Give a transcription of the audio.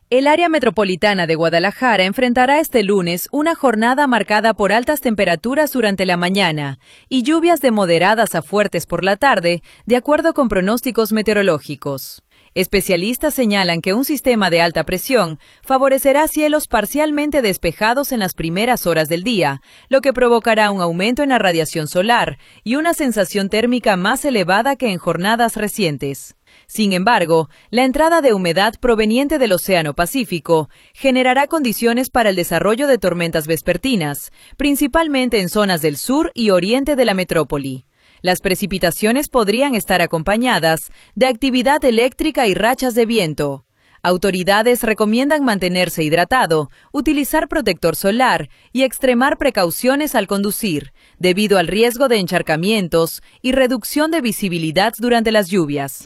El área metropolitana de Guadalajara enfrentará este lunes una jornada marcada por altas temperaturas durante la mañana y lluvias de moderadas a fuertes por la tarde, de acuerdo con pronósticos meteorológicos. Especialistas señalan que un sistema de alta presión favorecerá cielos parcialmente despejados en las primeras horas del día, lo que provocará un aumento en la radiación solar y una sensación térmica más elevada que en jornadas recientes. Sin embargo, la entrada de humedad proveniente del Océano Pacífico generará condiciones para el desarrollo de tormentas vespertinas, principalmente en zonas del sur y oriente de la metrópoli. Las precipitaciones podrían estar acompañadas de actividad eléctrica y rachas de viento. Autoridades recomiendan mantenerse hidratado, utilizar protector solar y extremar precauciones al conducir, debido al riesgo de encharcamientos y reducción de visibilidad durante las lluvias.